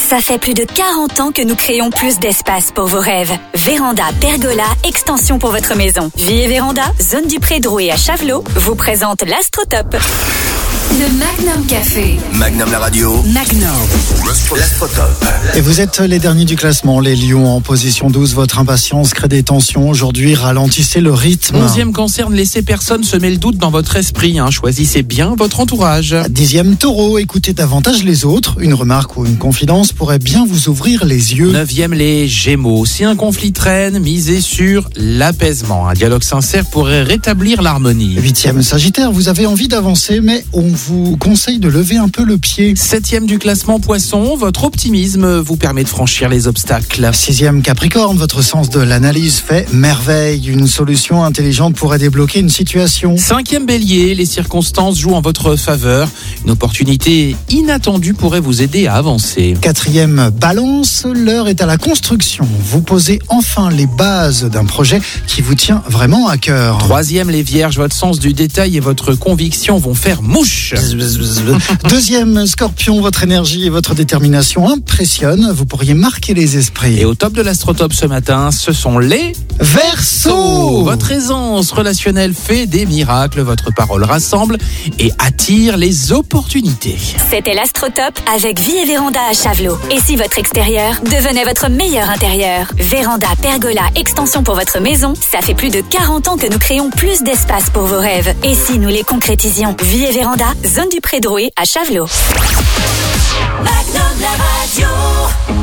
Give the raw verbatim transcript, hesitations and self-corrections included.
Ça fait plus de quarante ans que nous créons plus d'espace pour vos rêves. Véranda, pergola, extension pour votre maison. Vie et Véranda, zone du Pré-Drouet à Chavelot, vous présente l'Astrotop. Le Magnum Café. Magnum la radio. Magnum. L'Astrotop. Et vous êtes les derniers du classement, les Lions en position douze. Votre impatience crée des tensions. Aujourd'hui, ralentissez le rythme. Onzième cancer, ne laissez personne semer le doute dans votre esprit. Hein. Choisissez bien votre entourage. Dixième Taureau, écoutez davantage les autres. Une remarque ou une confidence pourrait bien vous ouvrir les yeux. Neuvième, les Gémeaux. Si un conflit traîne, misez sur l'apaisement. Un dialogue sincère pourrait rétablir l'harmonie. Huitième Sagittaire, vous avez envie d'avancer, mais on vous conseille de lever un peu le pied. Septième du classement Poisson, votre optimisme vous permet de franchir les obstacles. Sixième Capricorne, votre sens de l'analyse fait merveille. Une solution intelligente pourrait débloquer une situation. Cinquième Bélier, les circonstances jouent en votre faveur. Une opportunité inattendue pourrait vous aider à avancer. Quatrième Balance, l'heure est à la construction. Vous posez enfin les bases d'un projet qui vous tient vraiment à cœur. Troisième, les Vierges, votre sens du détail et votre conviction vont faire mouche. Deuxième Scorpion, votre énergie et votre détermination impressionnent. Vous pourriez marquer les esprits. Et au top de l'Astrotop ce matin, ce sont les Verseaux. Votre aisance relationnelle fait des miracles. Votre parole rassemble et attire les opportunités. C'était l'Astrotop avec Vie et Véranda à Chavelot. Et si votre extérieur devenait votre meilleur intérieur? Véranda, pergola, extension pour votre maison, ça fait plus de quarante ans que nous créons plus d'espace pour vos rêves. Et si nous les concrétisions? Vie et Véranda, zone du Pré-Drouet à Chavelot. Magnum la radio.